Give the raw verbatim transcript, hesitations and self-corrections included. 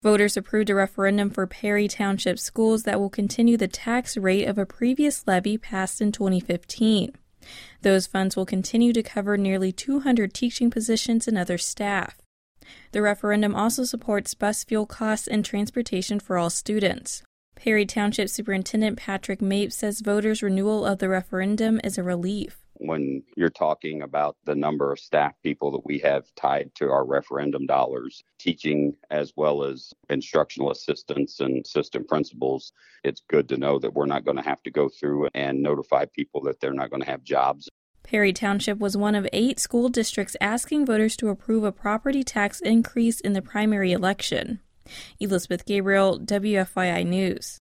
Voters approved a referendum for Perry Township schools that will continue the tax rate of a previous levy passed in twenty fifteen. Those funds will continue to cover nearly two hundred teaching positions and other staff. The referendum also supports bus fuel costs and transportation for all students. Perry Township Superintendent Patrick Mapes says voters' renewal of the referendum is a relief. When you're talking about the number of staff people that we have tied to our referendum dollars, teaching as well as instructional assistants and assistant principals, it's good to know that we're not going to have to go through and notify people that they're not going to have jobs. Perry Township was one of eight school districts asking voters to approve a property tax increase in the primary election. Elizabeth Gabriel, W F Y I News.